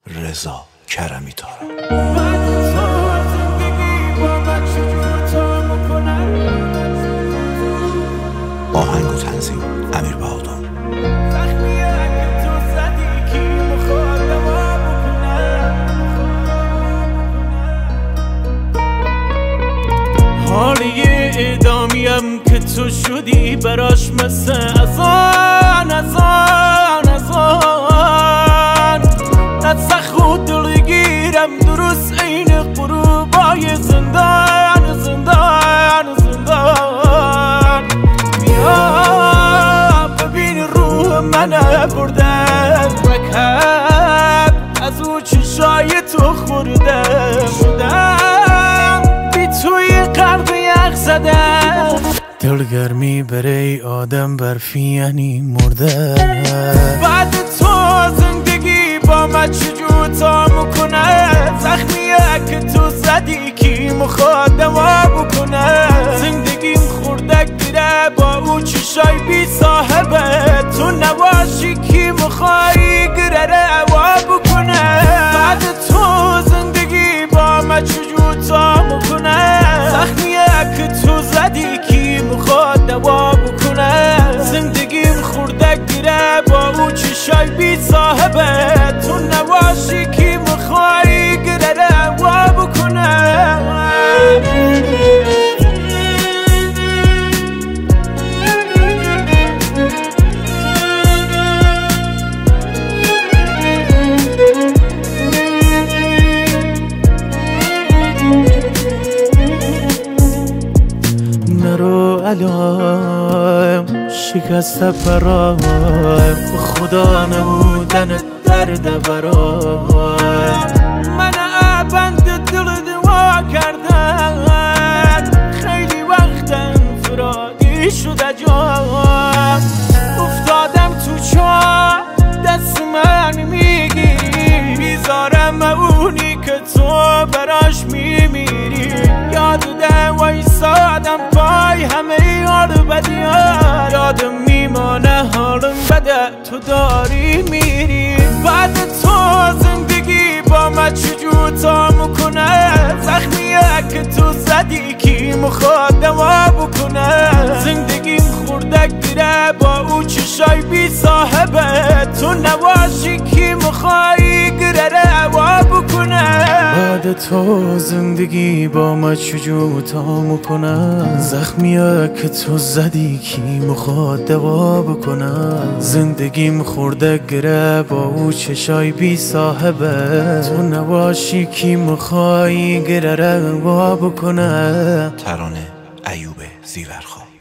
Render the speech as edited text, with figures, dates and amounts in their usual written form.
رضا کرمی تارا. آهنگ و تنظیم امیر بهادر. حالی اعدامیم که تو شدی براش مثل ازان نتسخ و دلگیرم درست این قروبای زندان بیا ببین روح من بردن رکب از او چشای تو خوردم شدم بی توی قلب یخ زدم دلگرمی برای آدم برفی یعنی مردن بعد تو زندگی با من چجور تا میکنه زخمیه که تو زدی کی مخواد دوا بکنه زندگیم خوردک گیره با او چشای بی صاحبه تو نباشی کی مخوایی گره روا بکنه بعد تو زندگی با من چجور تا میکنه زخمیه که تو زدی کی مخواد دوا بکنه زندگیم خوردک گیره با او چشای بی صاحبه تو نباشی کی مخوایی گره روا بکنه نرو علام شکست پرایم خدا نبودن درد برایم من بند دل دوا کردن خیلی وقتم فرادی شده جام افتادم تو چاه دست من میگیری بیزارم اونی که تو براش میمیری یاد ده وایسادم پای همه یار بدیار یادم میمانه حالم بده تو داری میری بعد تو زندگی با من چجور تا میکنه زخمیه که تو زدی کی مخواد دوا بکنه زندگیم خوردک گیره با او چشای بی صاحبه تو نباشی کی مخوایی گره روا بکنه بعد تو زندگی با من چجور تا میکنه زخمیه که تو زدی کی مخواد دوا بکنه زندگیم خوردک گره با او چشای بی صاحبه تو نباشی کی مخوایی گره روا بکنه. ترانه ایوب زیورخواه.